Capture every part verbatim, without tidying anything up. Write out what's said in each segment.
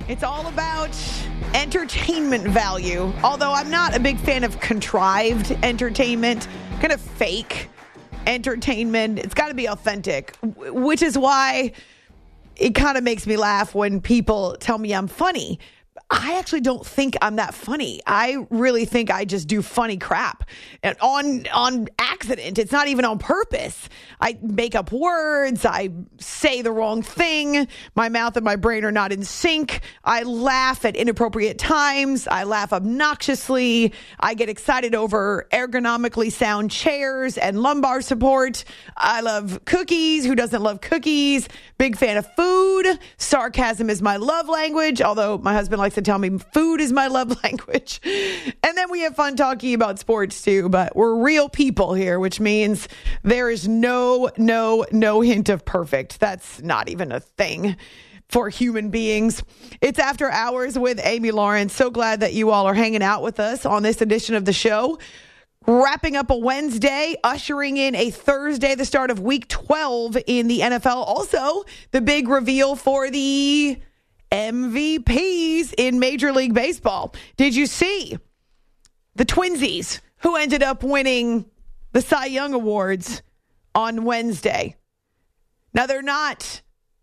It's all about entertainment value. Although I'm not a big fan of contrived entertainment, kind of fake entertainment. It's got to be authentic, which is why it kind of makes me laugh when people tell me I'm funny. I actually don't think I'm that funny. I really think I just do funny crap and on on accident. It's not even on purpose. I make up words. I say the wrong thing. My mouth and my brain are not in sync. I laugh at inappropriate times. I laugh obnoxiously. I get excited over ergonomically sound chairs and lumbar support. I love cookies. Who doesn't love cookies? Big fan of food. Sarcasm is my love language, although my husband likes to tell me food is my love language. And then we have fun talking about sports too, but we're real people here, which means there is no, no, no hint of perfect. That's not even a thing for human beings. It's After Hours with Amy Lawrence. So glad that you all are hanging out with us on this edition of the show. Wrapping up a Wednesday, ushering in a Thursday, the start of week twelve in the N F L. Also, the big reveal for the M V Ps in Major League Baseball. Did you see the Twinsies who ended up winning the Cy Young Awards on Wednesday? Now, they're not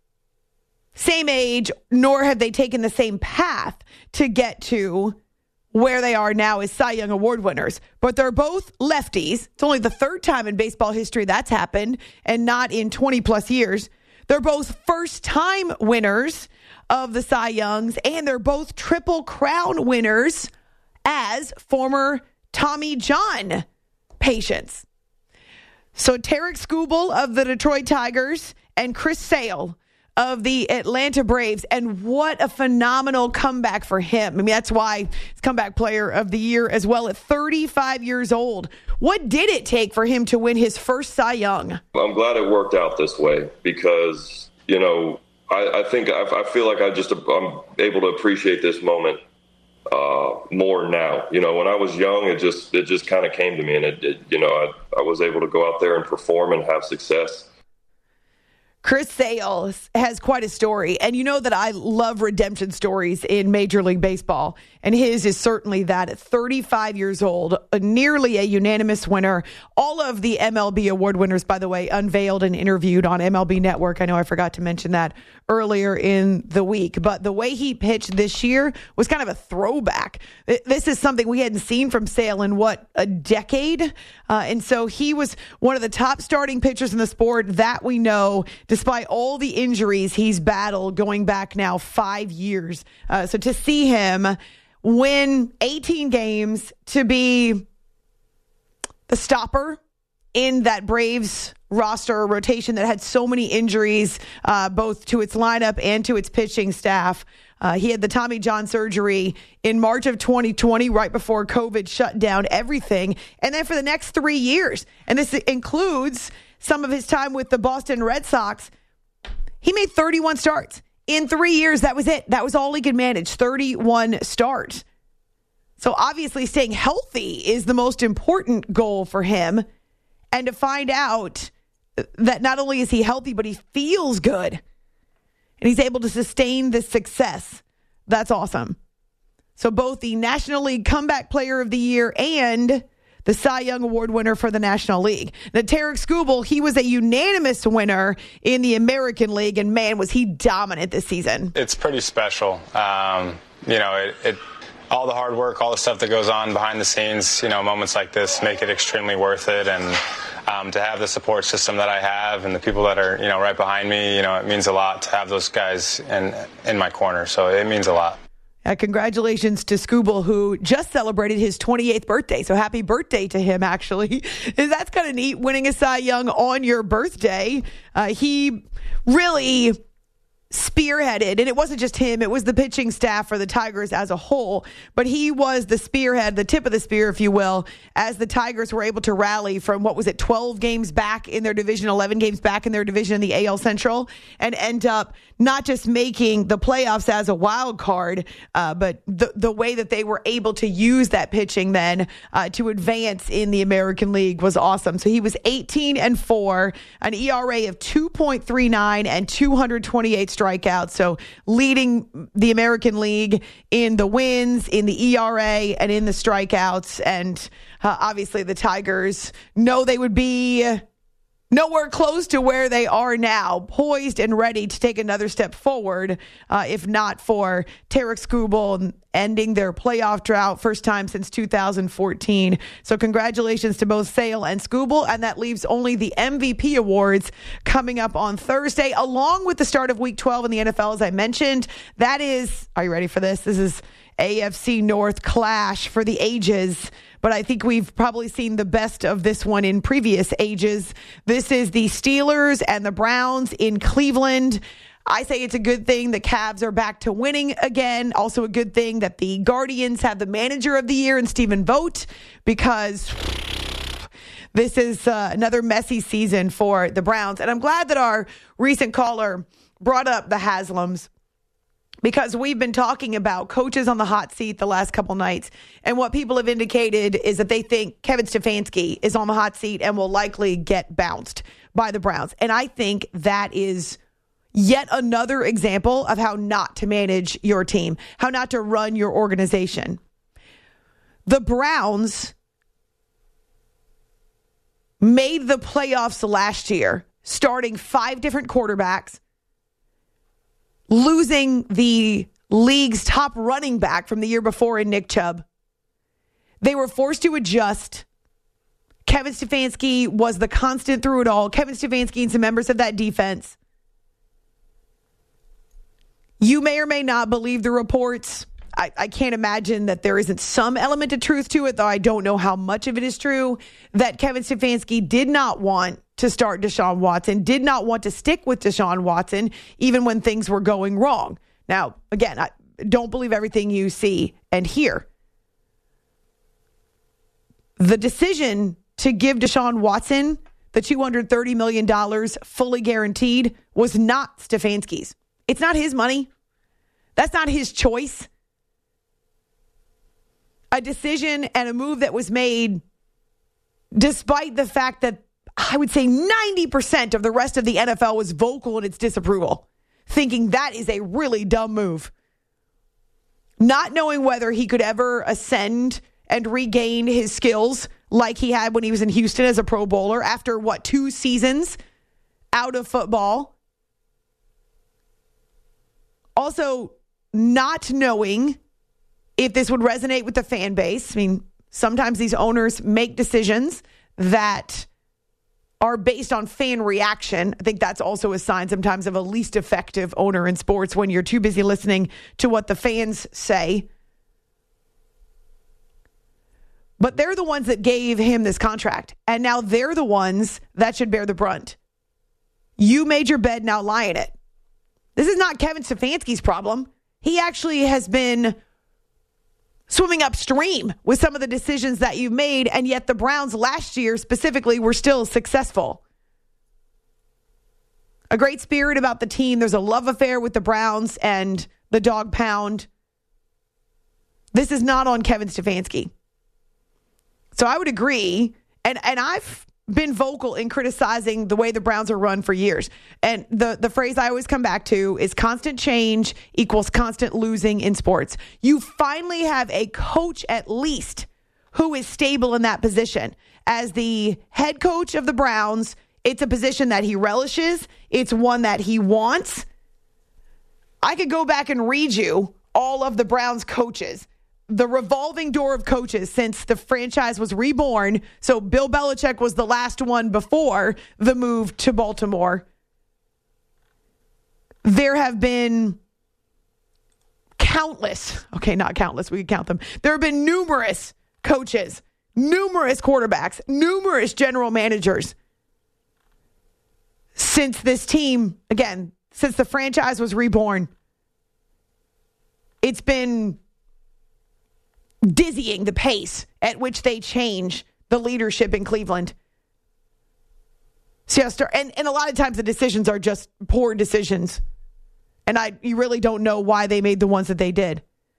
same age, nor have they taken the same path to get to where they are now as Cy Young Award winners. But they're both lefties. It's only the third time in baseball history that's happened, and not in twenty plus years. They're both first-time winners of the Cy Youngs, and they're both Triple Crown winners as former Tommy John patients. So Tarik Skubal of the Detroit Tigers and Chris Sale of the Atlanta Braves, and what a phenomenal comeback for him. I mean, that's why he's comeback player of the year as well at thirty-five years old. What did it take for him to win his first Cy Young? I'm glad it worked out this way because, you know, I, I think I, I feel like I just I'm able to appreciate this moment uh, more now. You know, when I was young, it just it just kind of came to me, and it, it you know I, I was able to go out there and perform and have success. Chris Sale has quite a story, and you know that I love redemption stories in Major League Baseball, and his is certainly that. At thirty-five years old, a nearly a unanimous winner. All of the M L B award winners, by the way, unveiled and interviewed on M L B Network. I know I forgot to mention that earlier in the week, but the way he pitched this year was kind of a throwback. This is something we hadn't seen from Sale in, what, a decade? Uh, and so he was one of the top starting pitchers in the sport, that we know, despite all the injuries he's battled going back now five years. Uh, so to see him win eighteen games, to be the stopper in that Braves roster rotation that had so many injuries, uh, both to its lineup and to its pitching staff. Uh, he had the Tommy John surgery in March of twenty twenty, right before COVID shut down everything. And then for the next three years, and this includes some of his time with the Boston Red Sox, he made thirty-one starts. In three years, that was it. That was all he could manage, thirty-one starts. So obviously staying healthy is the most important goal for him. And to find out that not only is he healthy, but he feels good, and he's able to sustain this success, that's awesome. So both the National League Comeback Player of the Year and the Cy Young Award winner for the National League. Now, Tarik Skubal, he was a unanimous winner in the American League, and man, was he dominant this season. It's pretty special. Um, you know, it, it all the hard work, all the stuff that goes on behind the scenes, you know, moments like this make it extremely worth it. And um, to have the support system that I have and the people that are, you know, right behind me, you know, it means a lot to have those guys in, in my corner. So it means a lot. Uh, congratulations to Skubal, who just celebrated his twenty-eighth birthday. So happy birthday to him, actually. That's kind of neat, winning a Cy Young on your birthday. Uh, he really spearheaded, and it wasn't just him, it was the pitching staff for the Tigers as a whole, but he was the spearhead, the tip of the spear, if you will, as the Tigers were able to rally from, what was it, twelve games back in their division, eleven games back in their division in the A L Central, and end up not just making the playoffs as a wild card, uh, but the, the way that they were able to use that pitching then uh, to advance in the American League was awesome. So he was eighteen and four, an E R A of two point three nine and two hundred twenty-eight strikeouts. strikeouts. So leading the American League in the wins, in the E R A, and in the strikeouts. And uh, obviously the Tigers know they would be nowhere close to where they are now, poised and ready to take another step forward, uh, if not for Tarik Skubal ending their playoff drought, first time since two thousand fourteen. So congratulations to both Sale and Skubal, and that leaves only the M V P awards coming up on Thursday, along with the start of Week twelve in the N F L, as I mentioned. That is, are you ready for this? This is A F C North clash for the ages, but I think we've probably seen the best of this one in previous ages. This is the Steelers and the Browns in Cleveland. I say it's a good thing the Cavs are back to winning again. Also a good thing that the Guardians have the manager of the year in Stephen Vogt, because this is uh, another messy season for the Browns. And I'm glad that our recent caller brought up the Haslams, because we've been talking about coaches on the hot seat the last couple nights. And what people have indicated is that they think Kevin Stefanski is on the hot seat and will likely get bounced by the Browns. And I think that is yet another example of how not to manage your team, how not to run your organization. The Browns made the playoffs last year, starting five different quarterbacks, losing the league's top running back from the year before in Nick Chubb. They were forced to adjust. Kevin Stefanski was the constant through it all. Kevin Stefanski and some members of that defense. You may or may not believe the reports. I, I can't imagine that there isn't some element of truth to it, though I don't know how much of it is true, that Kevin Stefanski did not want to start Deshaun Watson, did not want to stick with Deshaun Watson, even when things were going wrong. Now, again, I don't believe everything you see and hear. The decision to give Deshaun Watson the two hundred thirty million dollars fully guaranteed was not Stefanski's. It's not his money. That's not his choice. A decision and a move that was made despite the fact that I would say ninety percent of the rest of the N F L was vocal in its disapproval, thinking that is a really dumb move. Not knowing whether he could ever ascend and regain his skills like he had when he was in Houston as a Pro Bowler after, what, two seasons out of football. Also, not knowing if this would resonate with the fan base. I mean, sometimes these owners make decisions that are based on fan reaction. I think that's also a sign sometimes of a least effective owner in sports, when you're too busy listening to what the fans say. But they're the ones that gave him this contract. And now they're the ones that should bear the brunt. You made your bed, now lie in it. This is not Kevin Stefanski's problem. He actually has been swimming upstream with some of the decisions that you made, and yet the Browns last year specifically were still successful. A great spirit about the team. There's a love affair with the Browns and the dog pound. This is not on Kevin Stefanski. So I would agree, and, and I've been vocal in criticizing the way the Browns are run for years. And the, the phrase I always come back to is constant change equals constant losing in sports. You finally have a coach, at least, who is stable in that position. As the head coach of the Browns, it's a position that he relishes. It's one that he wants. I could go back and read you all of the Browns coaches. The revolving door of coaches since the franchise was reborn. So Bill Belichick was the last one before the move to Baltimore. There have been countless, okay, not countless, we can count them. There have been numerous coaches, numerous quarterbacks, numerous general managers since this team, again, since the franchise was reborn. It's been dizzying the pace at which they change the leadership in Cleveland. So, and, and a lot of times the decisions are just poor decisions. And I you really don't know why they made the ones that they did.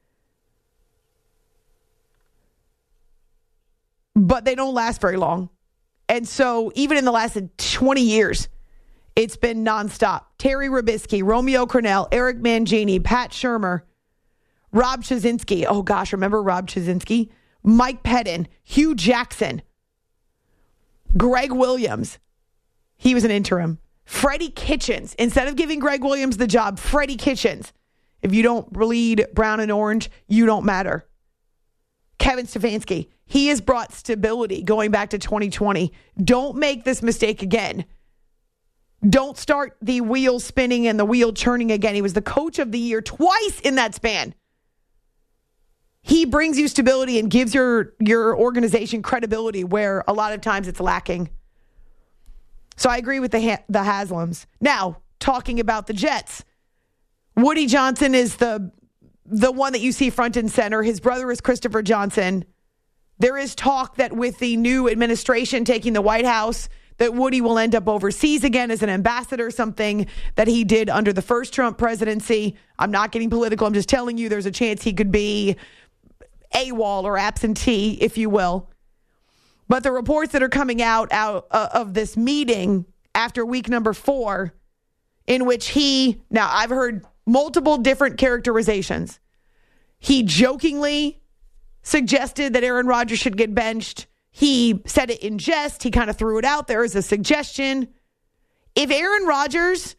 But they don't last very long. And so even in the last twenty years, it's been nonstop. Terry Robisky, Romeo Crennel, Eric Mangini, Pat Shurmur, Rob Chaszynski. Oh, gosh, remember Rob Chaszynski? Mike Pettin, Hugh Jackson, Greg Williams. He was an interim. Freddie Kitchens. Instead of giving Greg Williams the job, Freddie Kitchens. If you don't bleed brown and orange, you don't matter. Kevin Stefanski. He has brought stability going back to twenty twenty. Don't make this mistake again. Don't start the wheel spinning and the wheel churning again. He was the coach of the year twice in that span. He brings you stability and gives your, your organization credibility where a lot of times it's lacking. So I agree with the ha- the Haslams. Now, talking about the Jets. Woody Johnson is the the one that you see front and center. His brother is Christopher Johnson. There is talk that with the new administration taking the White House, that Woody will end up overseas again as an ambassador, something that he did under the first Trump presidency. I'm not getting political. I'm just telling you there's a chance he could be AWOL or absentee, if you will. But the reports that are coming out, out uh, of this meeting after week number four, in which he, now I've heard multiple different characterizations. He jokingly suggested that Aaron Rodgers should get benched. He said it in jest. He kind of threw it out there as a suggestion. If Aaron Rodgers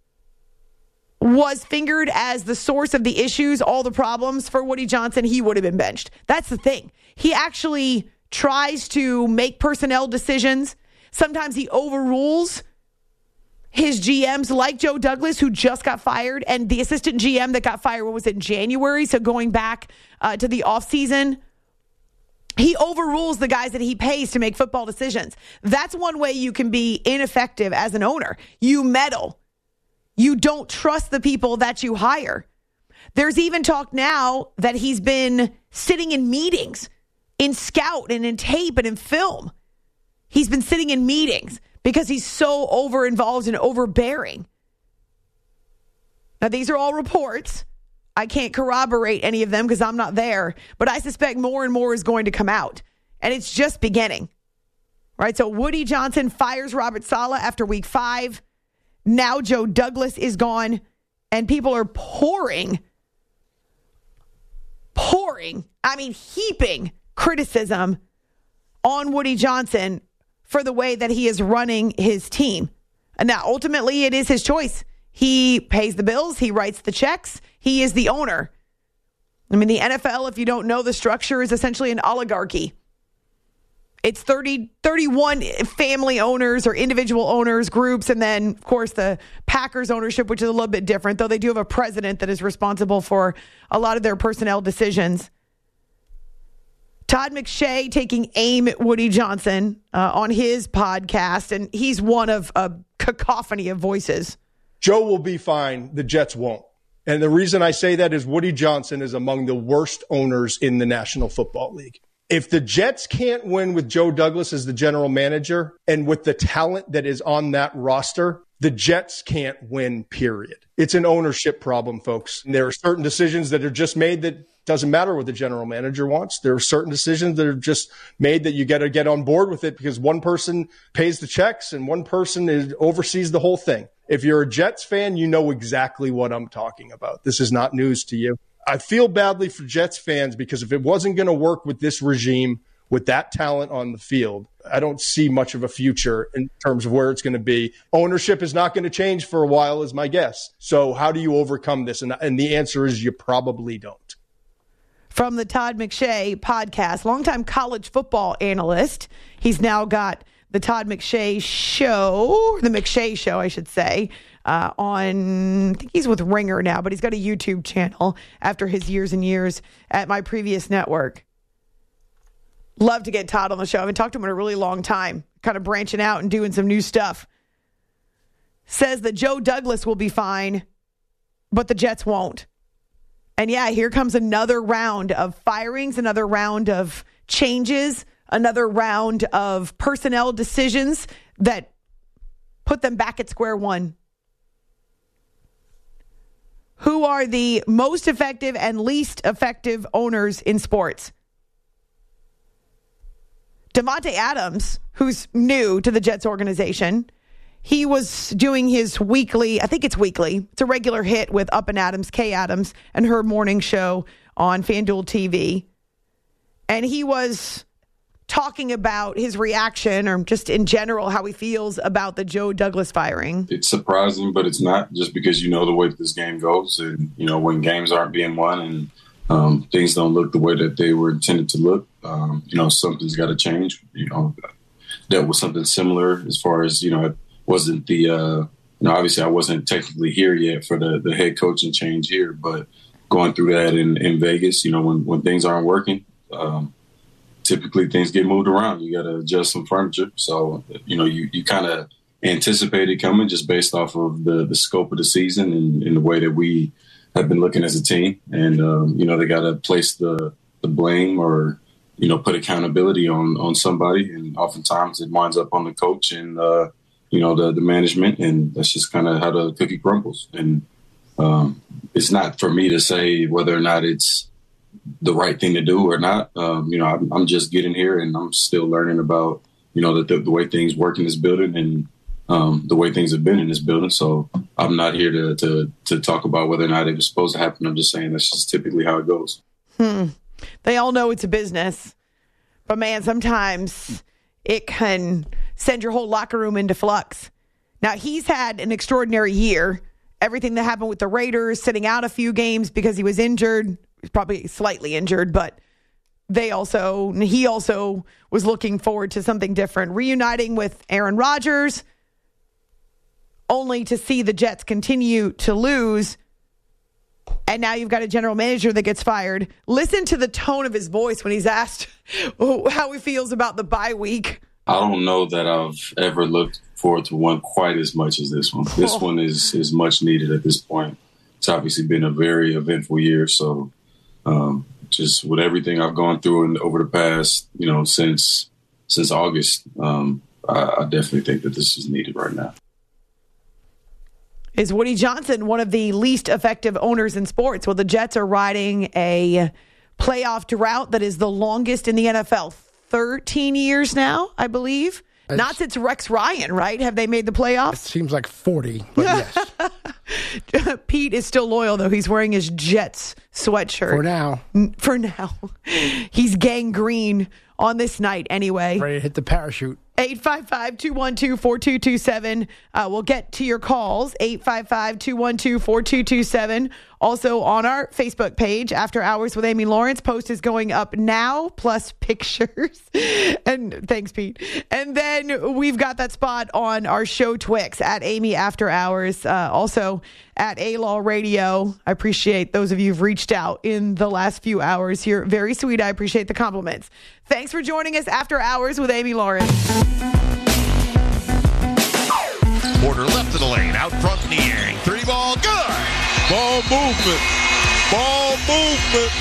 was fingered as the source of the issues, all the problems for Woody Johnson, he would have been benched. That's the thing. He actually tries to make personnel decisions. Sometimes he overrules his G Ms like Joe Douglas, who just got fired, and the assistant G M that got fired, what was it, in January? So going back uh, to the offseason, he overrules the guys that he pays to make football decisions. That's one way you can be ineffective as an owner. You meddle. You don't trust the people that you hire. There's even talk now that he's been sitting in meetings, in scout and in tape and in film. He's been sitting in meetings because he's so over-involved and overbearing. Now, these are all reports. I can't corroborate any of them because I'm not there, but I suspect more and more is going to come out, and it's just beginning. Right? So Woody Johnson fires Robert Saleh after week five. Now Joe Douglas is gone, and people are pouring, pouring, I mean heaping criticism on Woody Johnson for the way that he is running his team. And now, ultimately, it is his choice. He pays the bills. He writes the checks. He is the owner. I mean, the N F L, if you don't know the structure, is essentially an oligarchy. It's thirty, thirty-one family owners or individual owners groups. And then, of course, the Packers ownership, which is a little bit different, though they do have a president that is responsible for a lot of their personnel decisions. Todd McShay taking aim at Woody Johnson uh, on his podcast, and he's one of a cacophony of voices. Joe will be fine. The Jets won't. And the reason I say that is Woody Johnson is among the worst owners in the National Football League. If the Jets can't win with Joe Douglas as the general manager and with the talent that is on that roster, the Jets can't win, period. It's an ownership problem, folks. And there are certain decisions that are just made that doesn't matter what the general manager wants. There are certain decisions that are just made that you got to get on board with it because one person pays the checks and one person is, oversees the whole thing. If you're a Jets fan, you know exactly what I'm talking about. This is not news to you. I feel badly for Jets fans because if it wasn't going to work with this regime, with that talent on the field, I don't see much of a future in terms of where it's going to be. Ownership is not going to change for a while, is my guess. So how do you overcome this? And, and the answer is you probably don't. From the Todd McShay podcast, longtime college football analyst. He's now got the Todd McShay show, the McShay show, I should say, uh, on, I think he's with Ringer now, but he's got a YouTube channel after his years and years at my previous network. Love to get Todd on the show. I haven't talked to him in a really long time, kind of branching out and doing some new stuff. Says that Joe Douglas will be fine, but the Jets won't. And yeah, here comes another round of firings, another round of changes, another round of personnel decisions that put them back at square one. Who are the most effective and least effective owners in sports? Davante Adams, who's new to the Jets organization, he was doing his weekly, I think it's weekly, it's a regular hit with Up and Adams, Kay Adams, and her morning show on FanDuel T V. And he was talking about his reaction, or just in general how he feels about the Joe Douglas firing. It's surprising, but it's not, just because you know the way that this game goes. And, you know, when games aren't being won and um, things don't look the way that they were intended to look, um, you know, something's got to change. You know, that was something similar as far as, you know, it wasn't the, uh, you know, obviously I wasn't technically here yet for the, the head coaching change here, but going through that in, in Vegas, you know, when, when things aren't working, um, typically things get moved around. You got to adjust some furniture. So, you know, you, you kind of anticipate it coming just based off of the, the scope of the season and, and the way that we have been looking as a team. And, um, you know, they got to place the, the blame or, you know, put accountability on, on somebody. And oftentimes it winds up on the coach and, uh, you know, the, the management. And that's just kind of how the cookie crumbles. And um, it's not for me to say whether or not it's the right thing to do or not. Um, you know, I'm, I'm just getting here and I'm still learning about, you know, the, the, the way things work in this building and um, the way things have been in this building. So I'm not here to, to, to talk about whether or not it was supposed to happen. I'm just saying that's just typically how it goes. Hmm. They all know it's a business, but man, sometimes it can send your whole locker room into flux. Now, he's had an extraordinary year. Everything that happened with the Raiders, sitting out a few games because he was injured, probably slightly injured, but they also, he also was looking forward to something different. Reuniting with Aaron Rodgers, only to see the Jets continue to lose. And now you've got a general manager that gets fired. Listen to the tone of his voice when he's asked how he feels about the bye week. I don't know that I've ever looked forward to one quite as much as this one. This one is, is much needed at this point. It's obviously been a very eventful year. So um, just with everything I've gone through and over the past, you know, since since August, um, I, I definitely think that this is needed right now. Is Woody Johnson one of the least effective owners in sports? Well, the Jets are riding a playoff drought that is the longest in the N F L. thirteen years now, I believe. It's, Not since Rex Ryan, right? Have they made the playoffs? It seems like forty, but yes. Pete is still loyal, though. He's wearing his Jets sweatshirt. For now. For now. He's gangrene on this night anyway. Ready to hit the parachute. eight five five, two one two, four two two seven. Uh, we'll get to your calls. eight five five, two one two, four two two seven. Also on our Facebook page, After Hours with Amy Lawrence. Post is going up now, plus pictures. And thanks, Pete. And then we've got that spot on our show Twix at Amy After Hours. Uh, also at A-Law Radio. I appreciate those of you who've reached out in the last few hours here. Very sweet. I appreciate the compliments. Thanks for joining us After Hours with Amy Lawrence. Porter left of the lane, out front Niang. Three ball, good. Ball movement. Ball movement.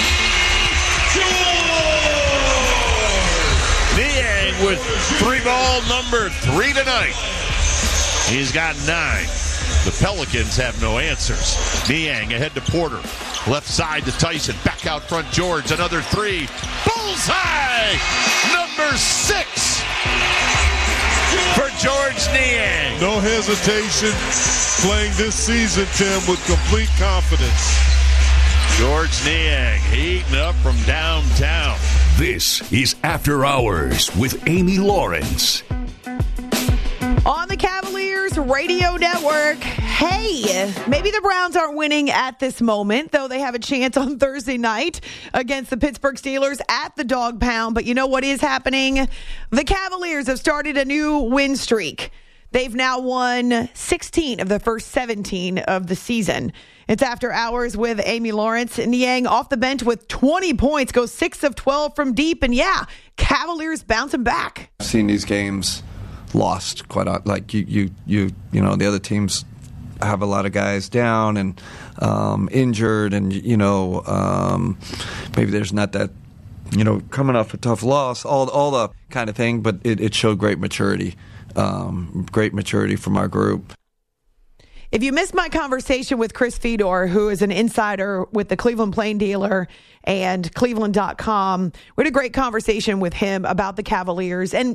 Niang with three ball number three tonight. He's got nine. The Pelicans have no answers. Niang ahead to Porter. Left side to Tyson. Back out front, George. Another three. Bullseye! Number six for George Niang. No hesitation. Playing this season, Tim, with complete confidence. George Niang heating up from downtown. This is After Hours with Amy Lawrence. On the Cavaliers Radio Network. Hey, maybe the Browns aren't winning at this moment, though they have a chance on Thursday night against the Pittsburgh Steelers at the Dog Pound. But you know what is happening? The Cavaliers have started a new win streak. They've now won sixteen of the first seventeen of the season. It's After Hours with Amy Lawrence. Niang off the bench with twenty points, goes six of twelve from deep. And yeah, Cavaliers bouncing back. I've seen these games lost quite a, like you, you, you, you know, the other teams have a lot of guys down and um, injured, and you know, um, maybe there's not that, you know, coming off a tough loss, all all the kind of thing. But it, it showed great maturity, um, great maturity from our group. If you missed my conversation with Chris Fedor, who is an insider with the Cleveland Plain Dealer and Cleveland dot com, we had a great conversation with him about the Cavaliers. And it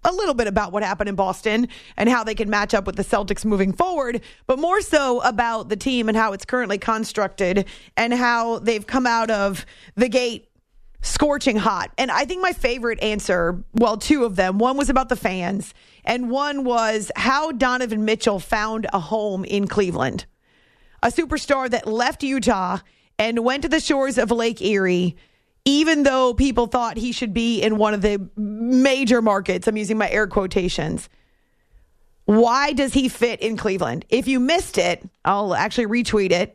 a little bit about what happened in Boston and how they can match up with the Celtics moving forward, but more so about the team and how it's currently constructed and how they've come out of the gate scorching hot. And I think my favorite answer, well, two of them, one was about the fans, and one was how Donovan Mitchell found a home in Cleveland. A superstar that left Utah and went to the shores of Lake Erie, even though people thought he should be in one of the major markets. I'm using my air quotations. Why does he fit in Cleveland? If you missed it, I'll actually retweet it.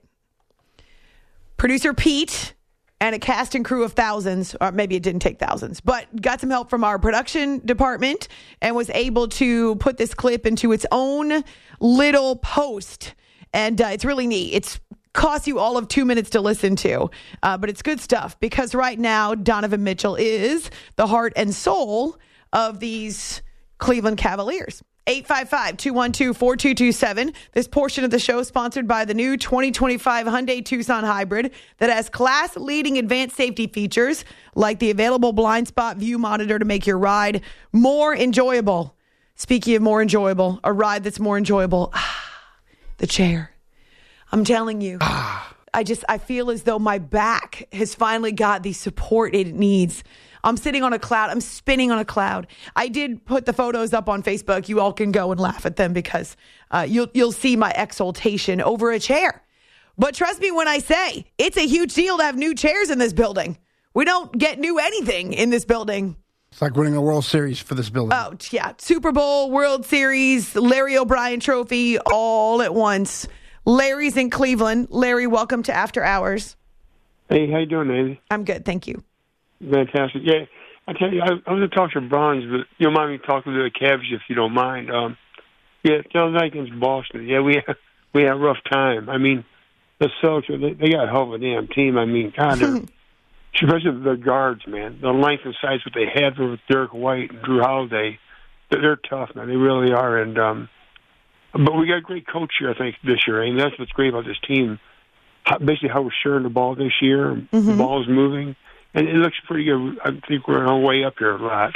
Producer Pete and a cast and crew of thousands, or maybe it didn't take thousands, but got some help from our production department and was able to put this clip into its own little post. And uh, it's really neat. It's costs you all of two minutes to listen to, uh, but it's good stuff because right now Donovan Mitchell is the heart and soul of these Cleveland Cavaliers. eight five five, two one two, four two two seven. This portion of the show is sponsored by the new twenty twenty-five Hyundai Tucson Hybrid that has class-leading advanced safety features like the available blind spot view monitor to make your ride more enjoyable. Speaking of more enjoyable, a ride that's more enjoyable, ah, the chair. I'm telling you, ah. I just, I feel as though my back has finally got the support it needs. I'm sitting on a cloud. I'm spinning on a cloud. I did put the photos up on Facebook. You all can go and laugh at them because uh, you'll you'll see my exultation over a chair. But trust me when I say it's a huge deal to have new chairs in this building. We don't get new anything in this building. It's like winning a World Series for this building. Oh, yeah. Super Bowl, World Series, Larry O'Brien Trophy, all at once. Larry's in Cleveland. Larry, welcome to After Hours. Hey, how you doing, Amy? I'm good, thank you. Fantastic. Yeah, I tell you, I, I was going to talk to Browns, but you don't mind me talking to the Cavs if you don't mind. Um, yeah, the other night against Boston. Yeah, we had, we had a rough time. I mean, the Celtics, they, they got a hell of a damn team. I mean, God, they're, especially their guards, man. The length and size that they had with Derek White and Drew Holiday, they're, they're tough, man. They really are. And um, but we got a great coach here, I think, this year. I mean, that's what's great about this team. How, basically, how we're sharing the ball this year. Mm-hmm. The ball is moving. And it looks pretty good. I think we're on our way up here a lot.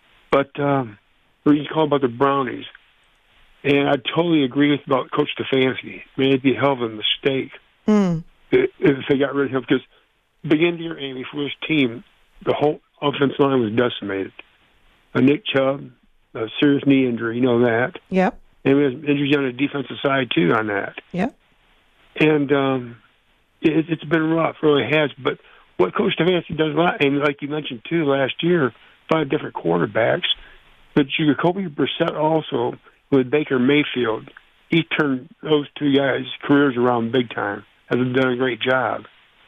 But um, what you call about the Brownies, and I totally agree with about Coach Stefanski. I mean, it'd be a hell of a mistake mm. if, if they got rid of him. Because beginning of the year, Amy, for his team, the whole offensive line was decimated. A Nick Chubb, a serious knee injury, you know that. Yep. And we have injuries on the defensive side, too, on that. Yep. And um, it, it's been rough, really has. But what Coach Stefanski does a lot, and like you mentioned, too, last year, five different quarterbacks. But Jacoby Brissett also, with Baker Mayfield, he turned those two guys' careers around big time. Has done a great job.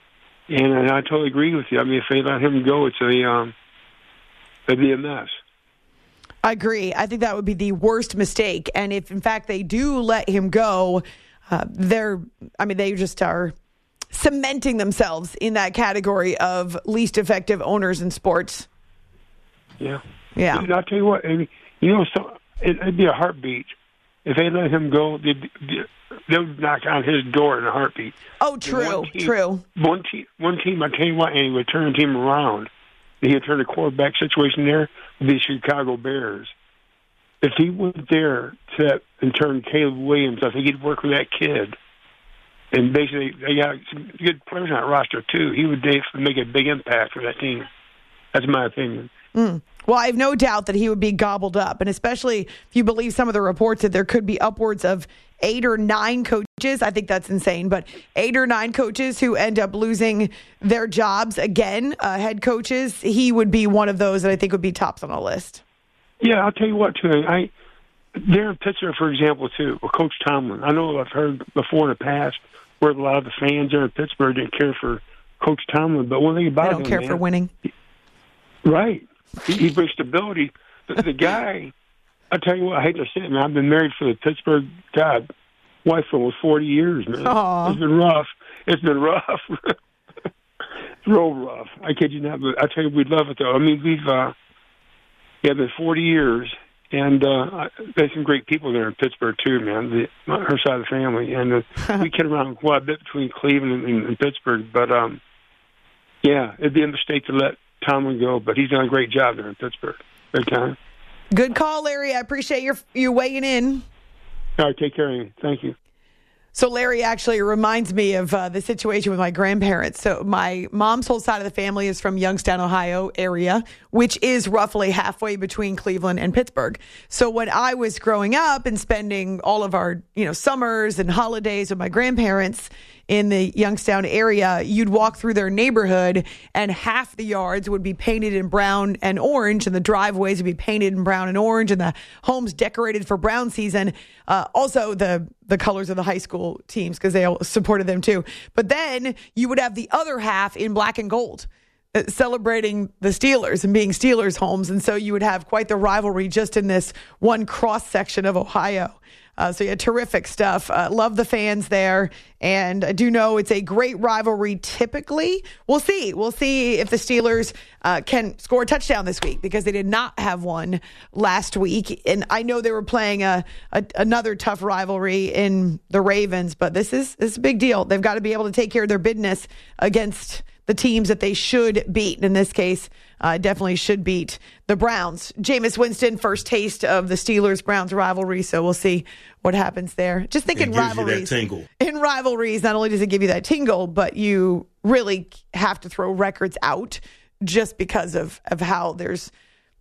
And, and I totally agree with you. I mean, if they let him go, it's a, um, it'd be a mess. I agree. I think that would be the worst mistake. And if, in fact, they do let him go, uh, they're, I mean, they just are cementing themselves in that category of least effective owners in sports. Yeah. Yeah. And I'll tell you what, Amy, you know, so it, it'd be a heartbeat. If they let him go, they'd, they would knock on his door in a heartbeat. Oh, true, one team, true. One team, one team, I tell you what, Amy, would turn the team around. He would turn the quarterback situation there with the Chicago Bears. If he went there to and turned Caleb Williams, I think he'd work with that kid. And basically, they got some good players on that roster, too. He would make a big impact for that team. That's my opinion. Mm. Well, I have no doubt that he would be gobbled up. And especially if you believe some of the reports that there could be upwards of eight or nine coaches. I think that's insane. But eight or nine coaches who end up losing their jobs again, uh, head coaches, he would be one of those that I think would be tops on the list. Yeah, I'll tell you what, too. I, there in Pittsburgh, for example, too, with Coach Tomlin. I know I've heard before in the past where a lot of the fans there in Pittsburgh didn't care for Coach Tomlin. But one thing about him, they don't him, care man, for winning. He, right. He, he brings stability. The, the guy, I tell you what, I hate to say it, man. I've been married for the Pittsburgh, God, wife for almost forty years, man. Aww. It's been rough. It's been rough. It's real rough. I kid you not, but I tell you, we love it, though. I mean, we've, uh, yeah, been forty years. And uh, there's some great people there in Pittsburgh, too, man, the, her side of the family. And uh, we kid around quite a bit between Cleveland and, and Pittsburgh. But, um, yeah, it'd be a mistake to let Tomlin go, but he's done a great job there in Pittsburgh. Big time. Good call, Larry. I appreciate your you weighing in. All right, take care of you. Thank you. So Larry actually reminds me of uh, the situation with my grandparents. So my mom's whole side of the family is from Youngstown, Ohio area, which is roughly halfway between Cleveland and Pittsburgh. So when I was growing up and spending all of our, you know, summers and holidays with my grandparents in the Youngstown area, you'd walk through their neighborhood and half the yards would be painted in brown and orange, and the driveways would be painted in brown and orange, and the homes decorated for Brown season. Uh, also, the the colors of the high school teams, because they all supported them too. But then you would have the other half in black and gold, uh, celebrating the Steelers and being Steelers homes. And so you would have quite the rivalry just in this one cross section of Ohio. Uh, so yeah, terrific stuff. Uh, love the fans there. And I do know it's a great rivalry typically. We'll see. We'll see if the Steelers uh, can score a touchdown this week, because they did not have one last week. And I know they were playing a, a another tough rivalry in the Ravens, but this is, this is a big deal. They've got to be able to take care of their business against the teams that they should beat. In this case, uh, definitely should beat the Browns. Jameis Winston, first taste of the Steelers-Browns rivalry, so we'll see what happens there. Just thinking rivalries. In rivalries, not only does it give you that tingle, but you really have to throw records out just because of, of how there's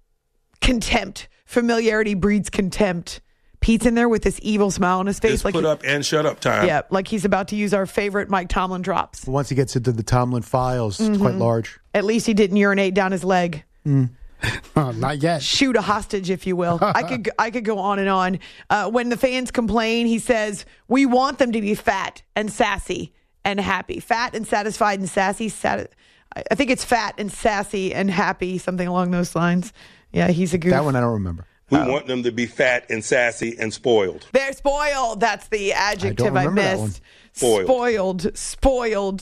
contempt. Familiarity breeds contempt. Pete's in there with this evil smile on his face. It's like put he, up and shut up time. Yeah, like he's about to use our favorite Mike Tomlin drops. Once he gets into the Tomlin files, it's Mm-hmm. quite large. At least he didn't urinate down his leg. Mm. Oh, not yet. Shoot a hostage, if you will. I could I could go on and on. Uh, when the fans complain, he says, we want them to be fat and sassy and happy. Fat and satisfied and sassy. Sat- I think it's fat and sassy and happy, something along those lines. Yeah, he's a goof. That one I don't remember. We oh. want them to be fat and sassy and spoiled. They're spoiled. That's the adjective I, I missed. Spoiled. Spoiled. Spoiled.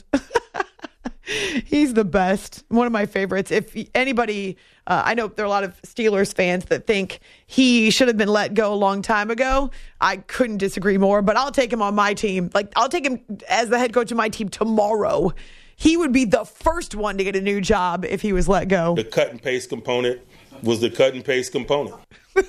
He's the best. One of my favorites. If anybody, uh, I know there are a lot of Steelers fans that think he should have been let go a long time ago. I couldn't disagree more, but I'll take him on my team. Like, I'll take him as the head coach of my team tomorrow. He would be the first one to get a new job if he was let go. The cut and paste component was the cut and paste component.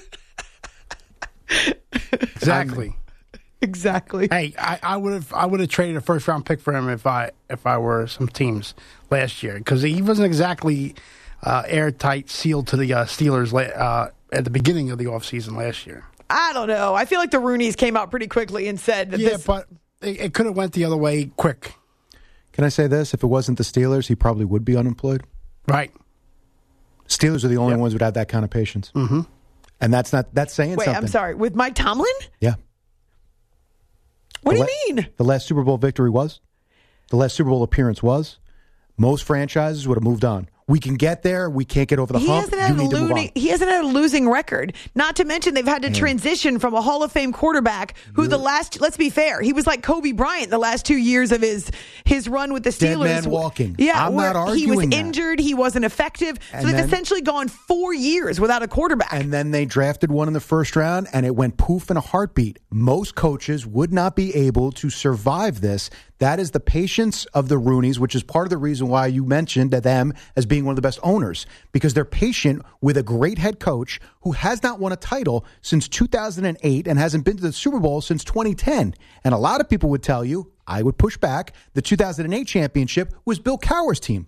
Exactly. Exactly. Hey, I, I would have I would have traded a first round pick for him if I if I were some teams last year, because he wasn't exactly uh, airtight, sealed to the uh, Steelers uh, at the beginning of the offseason last year. I don't know. I feel like the Rooneys came out pretty quickly and said that yeah, this. but it, it could have went the other way quick. Can I say this? If it wasn't the Steelers, he probably would be unemployed. Right. Steelers are the only yep. ones who would have that kind of patience. Mm-hmm. And that's not that's saying Wait, something. I'm sorry. With Mike Tomlin? Yeah. What the do you la- mean? The last Super Bowl victory was. The last Super Bowl appearance was. Most franchises would have moved on. We can get there. We can't get over the He hump. hasn't, had You a need to move losing, on. he hasn't had a losing record. Not to mention they've had to Man. transition from a Hall of Fame quarterback who You're, the last, let's be fair, he was like Kobe Bryant the last two years of his his run with the Steelers. Dead man walking. Yeah, I'm where not he was arguing that. injured, he wasn't effective. And so they've then- essentially gone four years without a quarterback. And then they drafted one in the first round, and it went poof in a heartbeat. Most coaches would not be able to survive this. That is the patience of the Rooneys, which is part of the reason why you mentioned them as being one of the best owners, because they're patient with a great head coach who has not won a title since two thousand eight and hasn't been to the Super Bowl since twenty ten. And a lot of people would tell you, I would push back, the two thousand eight championship was Bill Cowher's team.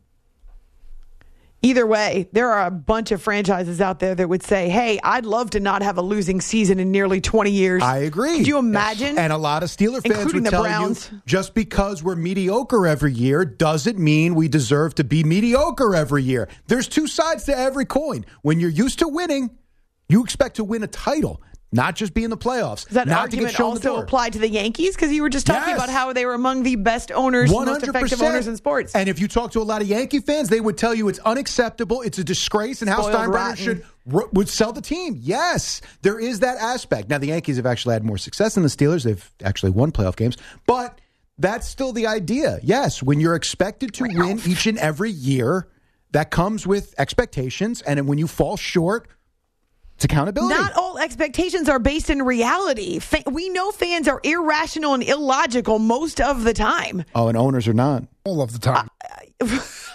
Either way, there are a bunch of franchises out there that would say, hey, I'd love to not have a losing season in nearly twenty years. I agree. Could you imagine? And a lot of Steeler fans Including would the tell Browns. you, just because we're mediocre every year doesn't mean we deserve to be mediocre every year. There's two sides to every coin. When you're used to winning, you expect to win a title, not just be in the playoffs. Does that not argument to get shown also the door. apply to the Yankees? Because you were just talking Yes. about how they were among the best owners, most effective owners in sports. And if you talk to a lot of Yankee fans, they would tell you it's unacceptable, it's a disgrace, and how Spoiled Steinbrenner rotten. should would sell the team. Yes, there is that aspect. Now, the Yankees have actually had more success than the Steelers. They've actually won playoff games. But that's still the idea. Yes, when you're expected to win each and every year, that comes with expectations. And when you fall short, it's accountability. Not all expectations are based in reality. Fa- we know fans are irrational and illogical most of the time. Oh, and owners are not. All of the time.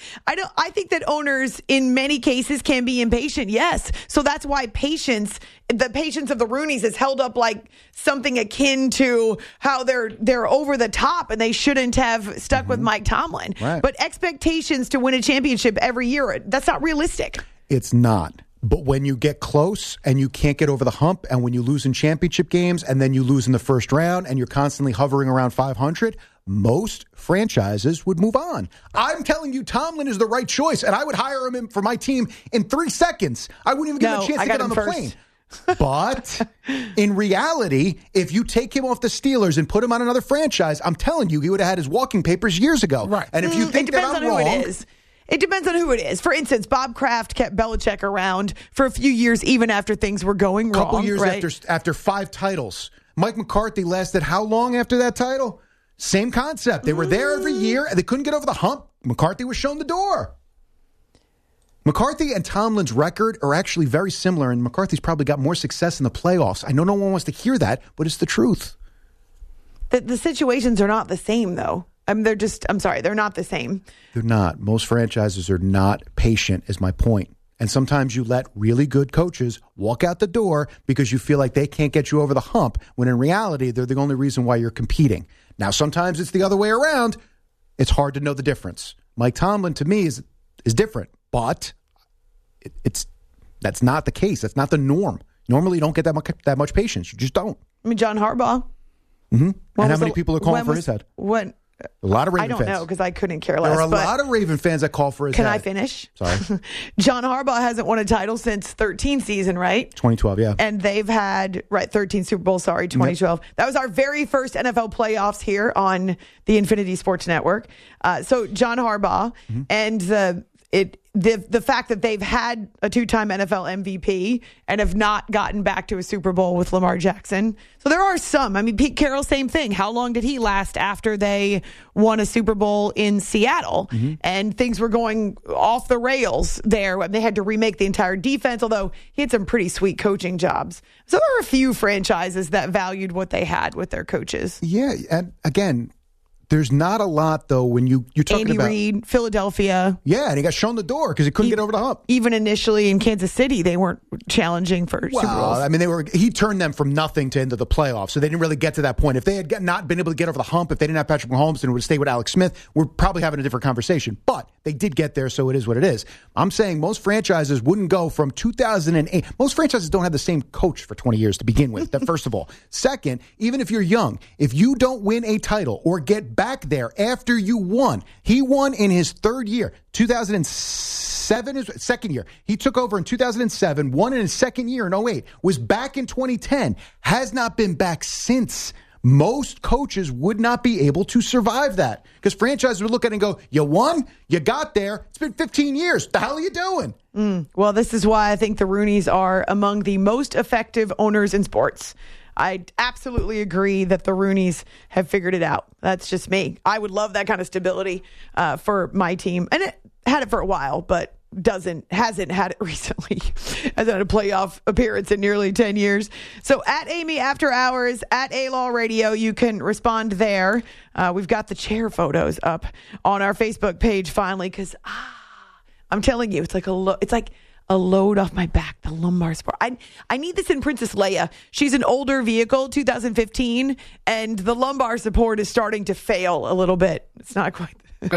I don't. I think that owners, in many cases, can be impatient. Yes, so that's why patience, the patience of the Rooneys, is held up like something akin to how they're they're over the top and they shouldn't have stuck mm-hmm. with Mike Tomlin. Right. But expectations to win a championship every year, that's not realistic. It's not. But when you get close and you can't get over the hump, and when you lose in championship games and then you lose in the first round and you're constantly hovering around five hundred, most franchises would move on. I'm telling you, Tomlin is the right choice, and I would hire him in for my team in three seconds. I wouldn't even give no, him a chance I to get on the first. plane. But in reality, if you take him off the Steelers and put him on another franchise, I'm telling you, he would have had his walking papers years ago. Right. And if you Mm, think it that depends I'm on who wrong, it is. It depends on who it is. For instance, Bob Kraft kept Belichick around for a few years, even after things were going wrong. A couple years right? after after five titles. Mike McCarthy lasted how long after that title? Same concept. They were there every year, and they couldn't get over the hump. McCarthy was shown the door. McCarthy and Tomlin's record are actually very similar, and McCarthy's probably got more success in the playoffs. I know no one wants to hear that, but it's the truth. The, the situations are not the same, though. I mean, they're just, I'm sorry, they're not the same. They're not. Most franchises are not patient, is my point. And sometimes you let really good coaches walk out the door because you feel like they can't get you over the hump, when in reality, they're the only reason why you're competing. Now, sometimes it's the other way around. It's hard to know the difference. Mike Tomlin, to me, is is different, but it, it's that's not the case. That's not the norm. Normally, you don't get that much, that much patience. You just don't. I mean, John Harbaugh. Mm-hmm. And how many the, people are calling for was, his head? When, A lot of Raven I don't fans. know because I couldn't care less. There are a but lot of Raven fans that call for his Can head. I finish? Sorry. John Harbaugh hasn't won a title since thirteen season, right? twenty twelve, yeah. And they've had, right, thirteen Super Bowl, sorry, twenty twelve. Yep. That was our very first N F L playoffs here on the Infinity Sports Network. Uh, so John Harbaugh mm-hmm. and the it the the fact that they've had a two-time N F L M V P and have not gotten back to a Super Bowl with Lamar Jackson. So there are some. I mean, Pete Carroll, same thing. How long did he last after they won a Super Bowl in Seattle? Mm-hmm. And things were going off the rails there. They had to remake the entire defense, although he had some pretty sweet coaching jobs. So there were a few franchises that valued what they had with their coaches. Yeah, and again, there's not a lot, though, when you, you're talking Andy about... Andy Reid, Philadelphia. Yeah, and he got shown the door because he couldn't he, get over the hump. Even initially in Kansas City, they weren't challenging for well, Super Bowls. I mean, they were. He turned them from nothing to into the playoffs, so they didn't really get to that point. If they had get, not been able to get over the hump, if they didn't have Patrick Mahomes and would have stayed with Alex Smith, we're probably having a different conversation. But they did get there, so it is what it is. I'm saying most franchises wouldn't go from two thousand eight. Most franchises don't have the same coach for twenty years to begin with, that first of all. Second, even if you're young, if you don't win a title or get back there after After you won, he won in his third year, two thousand seven, his second year. He took over in two thousand seven, won in his second year in oh eight, was back in twenty ten, has not been back since. Most coaches would not be able to survive that because franchises would look at it and go, you won, you got there, it's been fifteen years. The hell are you doing? Mm, well, this is why I think the Rooneys are among the most effective owners in sports. I absolutely agree that the Rooneys have figured it out. That's just me. I would love that kind of stability uh, for my team. And it had it for a while, but doesn't hasn't had it recently. Hasn't had a playoff appearance in nearly ten years. So at Amy After Hours, at A-Law Radio, you can respond there. Uh, we've got the chair photos up on our Facebook page finally because ah, I'm telling you, it's like a lo- it's like a load off my back, the lumbar support. I I need this in Princess Leia. She's an older vehicle, two thousand fifteen, and the lumbar support is starting to fail a little bit. It's not quite.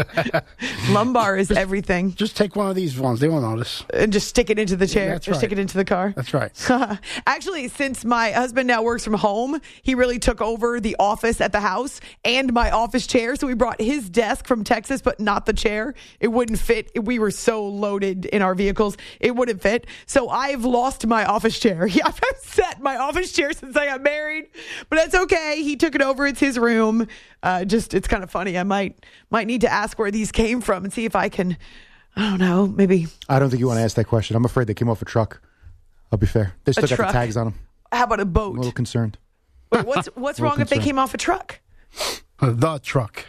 Lumbar is just, everything. Just take one of these ones. They won't notice. And just stick it into the chair. Yeah, that's or right. Stick it into the car. That's right. Actually, since my husband now works from home, he really took over the office at the house and my office chair. So we brought his desk from Texas, but not the chair. It wouldn't fit. We were so loaded in our vehicles. It wouldn't fit. So I've lost my office chair. Yeah, I've set my office chair since I got married, but that's okay. He took it over. It's his room. Uh, just, it's kind of funny. I might might need to ask where these came from and see if I can, I don't know, maybe. I don't think you want to ask that question. I'm afraid they came off a truck. I'll be fair. They still got the tags on them. How about a boat? I'm a little concerned. Wait, what's what's wrong concerned. if they came off a truck? The truck.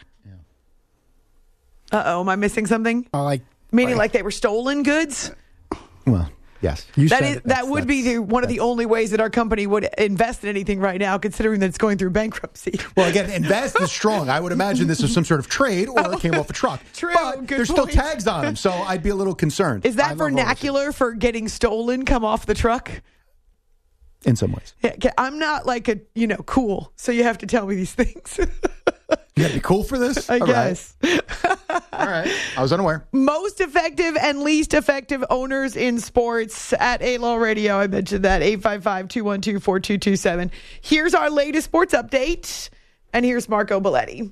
Uh-oh, am I missing something? Uh, like Meaning like, like they were stolen goods? Well, Yes. You that said is it. that That's- would be the, one of the only ways that our company would invest in anything right now, considering that it's going through bankruptcy. Well, again, invest is strong. I would imagine this is some sort of trade or it came off a truck. True. But Good there's point. still tags on them, so I'd be a little concerned. Is I that love vernacular for getting stolen come off the truck? in some ways. Yeah, 'kay, I'm not like a, you know, cool, so you have to tell me these things. You got to be cool for this? I All guess. Right. All right. I was unaware. Most effective and least effective owners in sports at A-Law Radio. I mentioned that. eight five five, two one two, four two two seven. Here's our latest sports update. And here's Marco Belletti.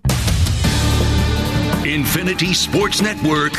Infinity Sports Network.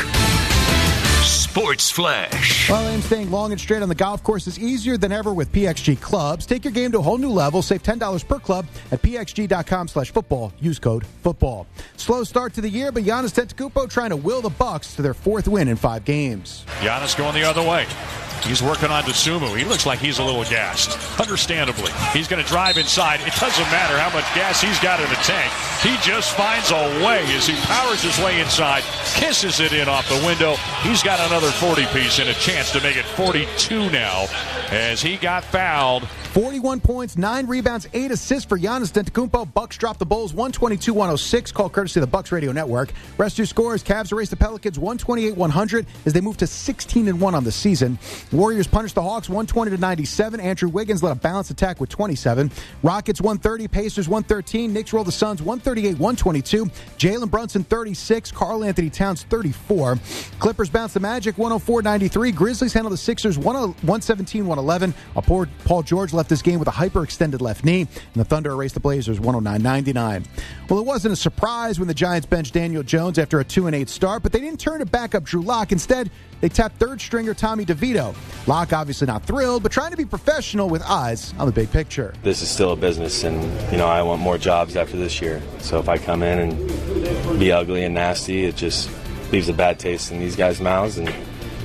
Sports Flash. Well, and staying long and straight on the golf course is easier than ever with P X G clubs. Take your game to a whole new level. Save ten dollars per club at pxg.com slash football. Use code football. Slow start to the year, but Giannis Antetokounmpo trying to will the Bucks to their fourth win in five games. Giannis going the other way. He's working on Dosunmu. He looks like he's a little gassed. Understandably. He's going to drive inside. It doesn't matter how much gas he's got in the tank. He just finds a way as he powers his way inside, kisses it in off the window. He's got another forty-piece and a chance to make it forty-two now as he got fouled. forty-one points, nine rebounds, eight assists for Giannis Antetokounmpo. Bucks drop the Bulls one twenty-two one oh six. Call courtesy of the Bucks Radio Network. Rest two scores. Cavs erase the Pelicans one twenty-eight one hundred as they move to sixteen and one on the season. Warriors punish the Hawks one twenty to ninety-seven. Andrew Wiggins led a balanced attack with twenty-seven. Rockets one thirty, Pacers one thirteen. Knicks roll the Suns one thirty-eight one twenty-two. Jalen Brunson thirty-six. Karl Anthony Towns thirty-four. Clippers bounce the Magic one oh four ninety-three. Grizzlies handle the Sixers one seventeen one eleven. While Paul George left this game with a hyperextended left knee, and the Thunder erased the Blazers one oh nine ninety-nine. Well, it wasn't a surprise when the Giants benched Daniel Jones after a two and eight start, but they didn't turn to backup Drew Lock. Instead, they tapped third stringer Tommy DeVito. Lock obviously not thrilled, but trying to be professional with eyes on the big picture. This is still a business, and you know I want more jobs after this year. So if I come in and be ugly and nasty, it just leaves a bad taste in these guys' mouths, and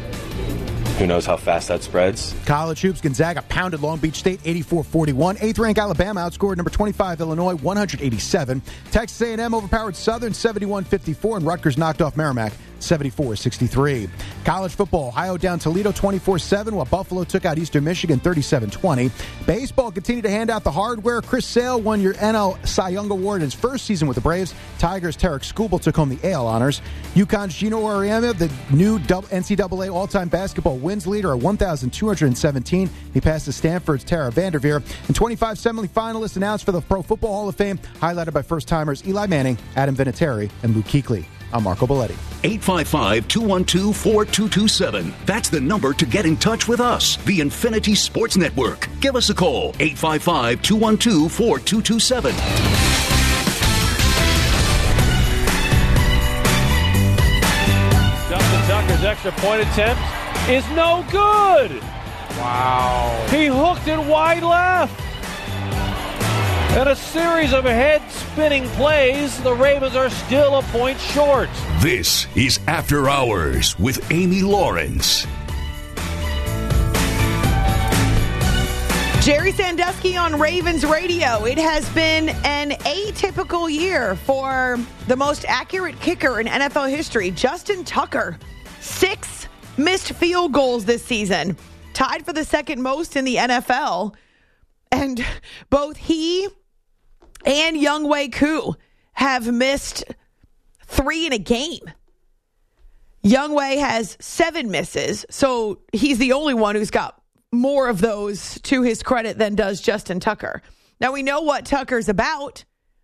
who knows how fast that spreads. College hoops, Gonzaga pounded Long Beach State eighty-four forty-one. Eighth-ranked Alabama outscored number twenty-five Illinois one eighty-seven. Texas A and M overpowered Southern seventy-one fifty-four, and Rutgers knocked off Merrimack seventy-four sixty-three. College football, Ohio down Toledo twenty-four seven, while Buffalo took out Eastern Michigan thirty-seven twenty. Baseball continued to hand out the hardware. Chris Sale won your N L Cy Young Award in his first season with the Braves. Tigers' Tarek Skubal took home the A L honors. UConn's Gino Auriemma, the new N C double A all-time basketball wins leader at one thousand two hundred seventeen. He passed to Stanford's Tara Vanderveer. And twenty-five semifinalists announced for the Pro Football Hall of Fame, highlighted by first-timers Eli Manning, Adam Vinatieri, and Luke Kuechly. I'm Marco Belletti. eight five five, two one two, four two two seven. That's the number to get in touch with us, the Infinity Sports Network. Give us a call, eight five five, two one two, four two two seven. Justin Tucker's extra point attempt is no good. Wow. He hooked it wide left. And a series of head-spinning plays, the Ravens are still a point short. This is After Hours with Amy Lawrence. Jerry Sandusky on Ravens Radio. It has been an atypical year for the most accurate kicker in N F L history, Justin Tucker. Six missed field goals this season, tied for the second most in the N F L. And both he and Younghoe Koo have missed three in a game. Younghoe has seven misses, so he's the only one who's got more of those to his credit than does Justin Tucker. Now, we know what Tucker's about.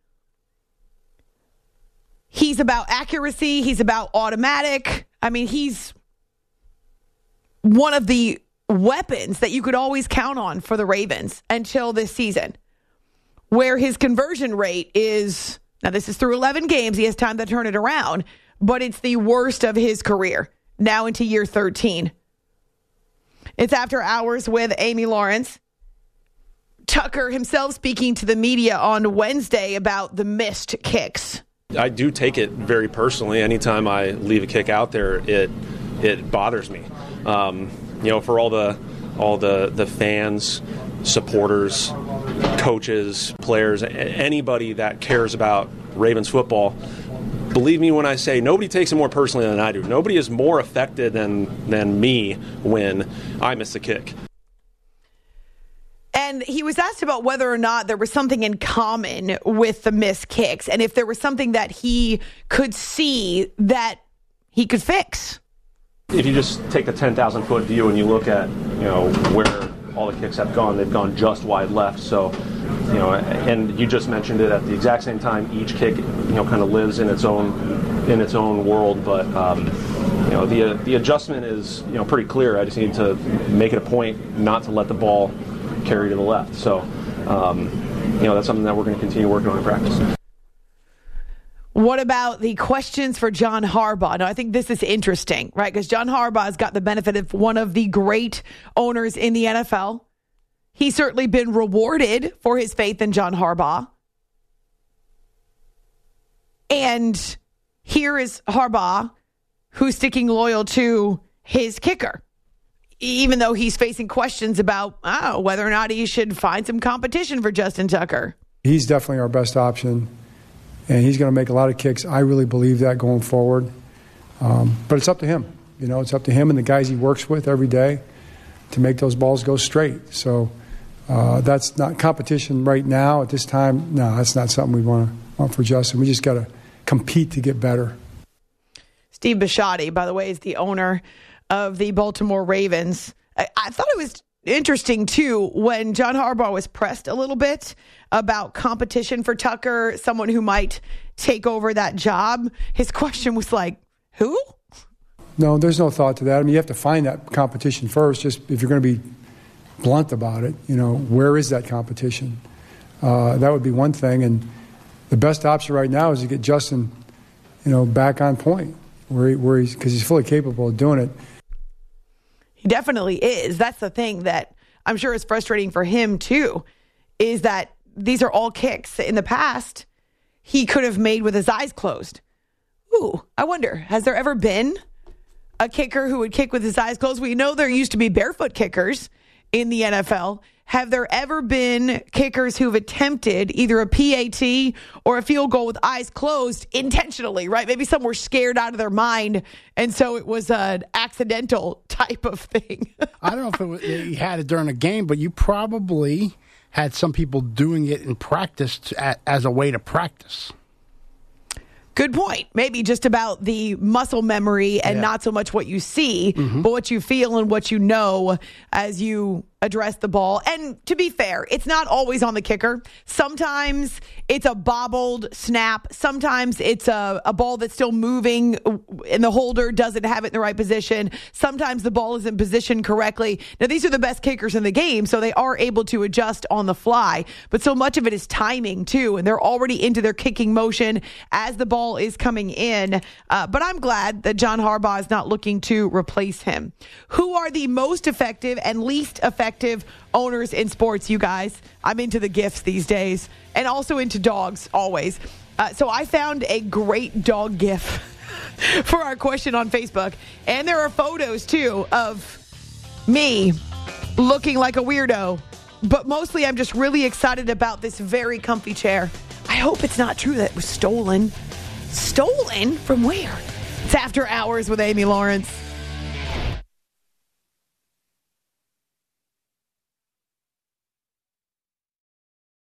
He's about accuracy. He's about automatic. I mean, he's one of the weapons that you could always count on for the Ravens until this season, where his conversion rate is, now this is through eleven games, he has time to turn it around, but it's the worst of his career, now into year thirteen. It's After Hours with Amy Lawrence. Tucker himself speaking to the media on Wednesday about the missed kicks. I do take it very personally. Anytime I leave a kick out there, it it bothers me. Um, you know, for all the all the, the fans, supporters, coaches, players, anybody that cares about Ravens football, believe me when I say nobody takes it more personally than I do. Nobody is more affected than than me when I miss a kick. And he was asked about whether or not there was something in common with the missed kicks and if there was something that he could see that he could fix. If you just take the ten thousand foot view and you look at, you know, where all the kicks have gone, they've gone just wide left. So, you know, and you just mentioned it at the exact same time. Each kick, you know, kind of lives in its own in its own world. But um, you know, the the adjustment is, you know, pretty clear. I just need to make it a point not to let the ball carry to the left. So, um, you know, that's something that we're going to continue working on in practice. What about the questions for John Harbaugh? Now, I think this is interesting, right? Because John Harbaugh has got the benefit of one of the great owners in the N F L. He's certainly been rewarded for his faith in John Harbaugh. And here is Harbaugh, who's sticking loyal to his kicker, even though he's facing questions about oh, whether or not he should find some competition for Justin Tucker. He's definitely our best option. And he's going to make a lot of kicks. I really believe that going forward. Um, but it's up to him. You know, it's up to him and the guys he works with every day to make those balls go straight. So uh, that's not competition right now at this time. No, that's not something we want to want for Justin. We just got to compete to get better. Steve Bisciotti, by the way, is the owner of the Baltimore Ravens. I, I thought it was interesting, too, when John Harbaugh was pressed a little bit about competition for Tucker, someone who might take over that job. His question was like, who? No, there's no thought to that. I mean, you have to find that competition first, just if you're going to be blunt about it. You know, where is that competition? Uh, that would be one thing. And the best option right now is to get Justin, you know, back on point, where, he, where he's, because he's fully capable of doing it. He definitely is. That's the thing that I'm sure is frustrating for him, too, is that these are all kicks in the past he could have made with his eyes closed. Ooh, I wonder, has there ever been a kicker who would kick with his eyes closed? We know there used to be barefoot kickers in the N F L. Have there ever been kickers who've attempted either a P A T or a field goal with eyes closed intentionally, right? Maybe some were scared out of their mind, and so it was an accidental type of thing. I don't know if it was, he had it during a game, but you probably had some people doing it in practice to, as a way to practice. Good point. Maybe just about the muscle memory and yeah. not so much what you see, mm-hmm. but what you feel and what you know as you address the ball. And to be fair, it's not always on the kicker. Sometimes it's a bobbled snap. Sometimes it's a, a ball that's still moving and the holder doesn't have it in the right position. Sometimes the ball isn't positioned correctly. Now, these are the best kickers in the game, so they are able to adjust on the fly. But so much of it is timing, too, and they're already into their kicking motion as the ball is coming in. Uh, but I'm glad that John Harbaugh is not looking to replace him. Who are the most effective and least effective owners in sports, you guys? I'm into the gifts these days and also into dogs always. Uh, so I found a great dog gif for our question on Facebook. And there are photos, too, of me looking like a weirdo. But mostly I'm just really excited about this very comfy chair. I hope it's not true that it was stolen. Stolen? From where? It's After Hours with Amy Lawrence.